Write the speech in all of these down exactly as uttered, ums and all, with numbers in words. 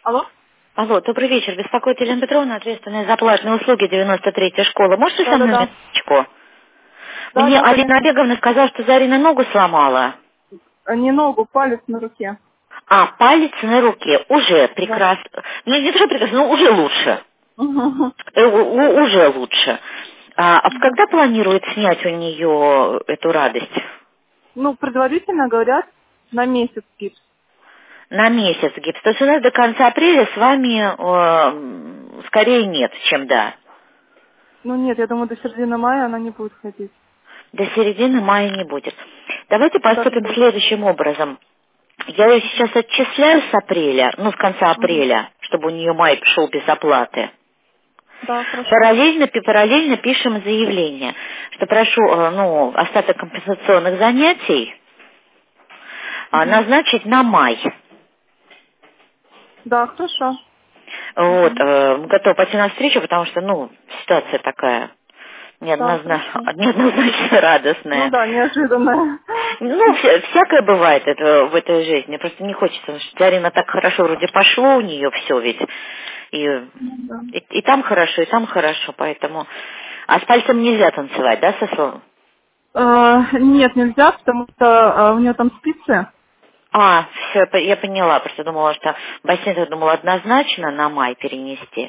Алло? Алло, добрый вечер. Беспокоит Елена Петровна, ответственная за платные услуги девяносто третья школа. Можете со мной на Да-да-да. минуточку? Мне Да-да, Алина конечно. Олеговна сказала, что Зарина ногу сломала. А, Не ногу, палец на руке. А, палец на руке. Уже Да. прекрасно. Ну, не то, что прекрасно, но уже лучше. Мгм. Э, у- у- уже лучше. А, а когда планирует снять у нее эту радость? Ну, предварительно говорят, на месяц гипс. На месяц гипс. То есть у нас до конца апреля с вами э, скорее нет, чем да. Ну нет, я думаю, до середины мая она не будет ходить. До середины мая не будет. Давайте Даже поступим больше. следующим образом. Я ее сейчас отчисляю с апреля, ну, с конца Мгм. апреля, чтобы у нее май шел без оплаты. Да, хорошо. Параллельно, пи- параллельно пишем заявление, что прошу, э, ну, остаток компенсационных занятий а, Мгм. назначить на май. Да, хорошо. Вот, Мгм. э, готова пойти навстречу, потому что, ну, ситуация такая Да, неоднозначно, хорошо. неоднозначно Ну радостная. да, неожиданно. Ну, вся- всякое бывает это, в этой жизни. Просто не хочется, потому что Зарина так хорошо вроде пошло у нее все ведь. И, Да. и, и там хорошо, и там хорошо, поэтому... А с пальцем нельзя танцевать, да, со словом? Э, Нет, нельзя, потому что э, у нее там спицы. А, все, я поняла, просто думала, что бассейн, я думала, однозначно на май перенести.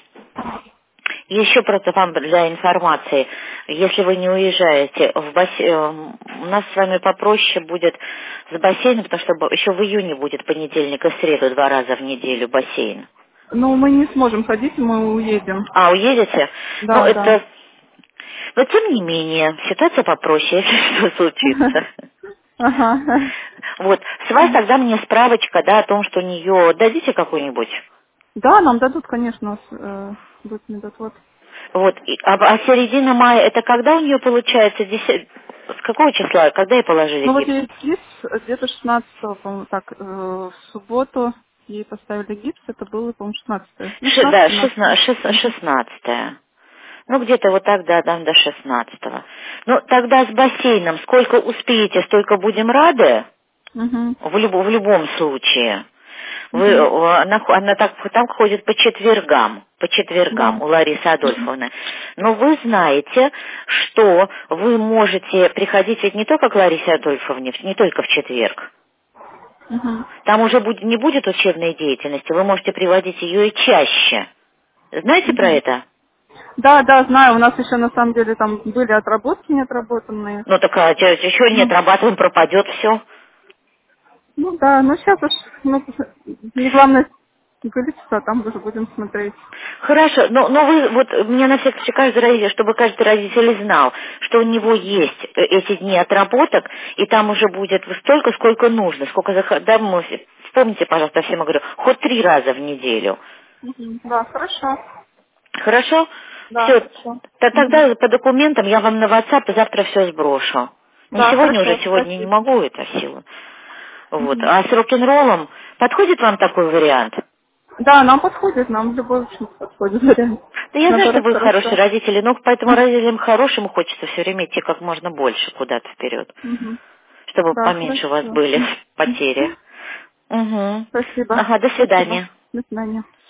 И еще просто вам для информации, если вы не уезжаете в бассейн, у нас с вами попроще будет с бассейном, потому что б- еще в июне будет понедельник и среду два раза в неделю бассейн. Ну, мы не сможем ходить, мы уедем. А, уедете? Ну, Да, да. это... Но тем не менее, ситуация попроще, если что случится. Ага. Вот, с вас тогда мне справочка, да, о том, что у нее... Дадите какую-нибудь? Да, нам дадут, конечно, с, э, будет медотвод. Вот, и- а, а середина мая, это когда у нее получается, десять, с какого числа, когда ей положили Ну вот гипс? ей гипс где-то шестнадцатого, по-моему, так, э, в субботу ей поставили гипс, это было, по-моему, шестнадцатое. Ну, Ши- да, шестнадцатое-семнадцатое. шестнадцатое, Мгм. шестнадцатое. Ну, где-то вот так, да, там до шестнадцатого. Ну, тогда с бассейном сколько успеете, столько будем рады, Мгм. в, люб- в любом случае. Вы, Мгм. э, она, она так, там ходит по четвергам, по четвергам Да. у Ларисы Мгм. Адольфовны. Но вы знаете, что вы можете приходить ведь не только к Ларисе Адольфовне, не только в четверг. Мгм. Там уже будет, не будет учебной деятельности, вы можете приводить ее и чаще. Знаете про Мгм. это? Да, да, знаю, у нас еще на самом деле там были отработки неотработанные. Ну так а, чё- чё не Ну, отрабатываем, пропадет все. ну да, ну сейчас уж, ну, не главное вылечиться, а там уже будем смотреть. Хорошо, но, но вы, вот мне на всякий случай каждый родитель, чтобы каждый родитель знал, что у него есть э, эти дни отработок, и там уже будет столько, сколько нужно, сколько зах- да, мы все- вспомните, пожалуйста, всем я говорю, хоть три раза в неделю. Мгм. Да, хорошо. Хорошо? Да, Все, хорошо. Мгм. тогда по документам я вам на WhatsApp завтра все сброшу. Не Да, сегодня уже, хорошо, сегодня не спасибо. могу, это в силу. Вот. Мгм. А с рок-н-роллом подходит вам такой вариант? Да, нам подходит, нам любой очень подходит вариант. Да я знаю, что Наоборот, вы хорошие хорошо. родители, но поэтому родителям хорошим хочется все время идти как можно больше куда-то вперед, Мгм. чтобы Да, поменьше у вас хорошо. были потери. Угу. Спасибо. Ага, до Спасибо. свидания. До свидания.